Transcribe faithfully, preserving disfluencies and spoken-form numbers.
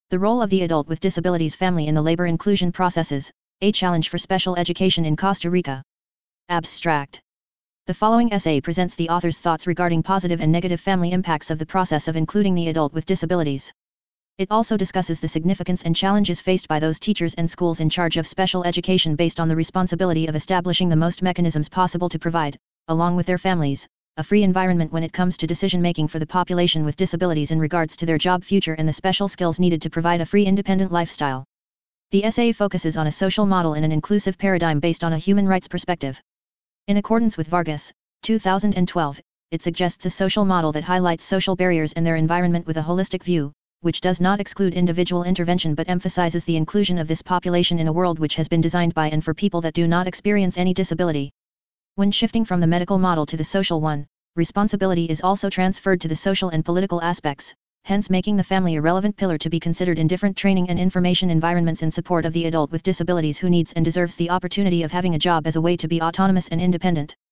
The role of the adult with disabilities family in the labor inclusion processes, a challenge for special education in Costa Rica. Abstract. The following essay presents the author's thoughts regarding positive and negative family impacts of the process of including the adult with disabilities. It also discusses the significance and challenges faced by those teachers and schools in charge of special education based on the responsibility of establishing the most mechanisms possible to provide, along with their families, a free environment when it comes to decision-making for the population with disabilities in regards to their job future and the special skills needed to provide a free independent lifestyle. The essay focuses on a social model in an inclusive paradigm based on a human rights perspective. In accordance with Vargas, two thousand twelve, it suggests a social model that highlights social barriers and their environment with a holistic view, which does not exclude individual intervention but emphasizes the inclusion of this population in a world which has been designed by and for people that do not experience any disability. When shifting from the medical model to the social one, responsibility is also transferred to the social and political aspects, hence making the family a relevant pillar to be considered in different training and information environments in support of the adult with disabilities who needs and deserves the opportunity of having a job as a way to be autonomous and independent.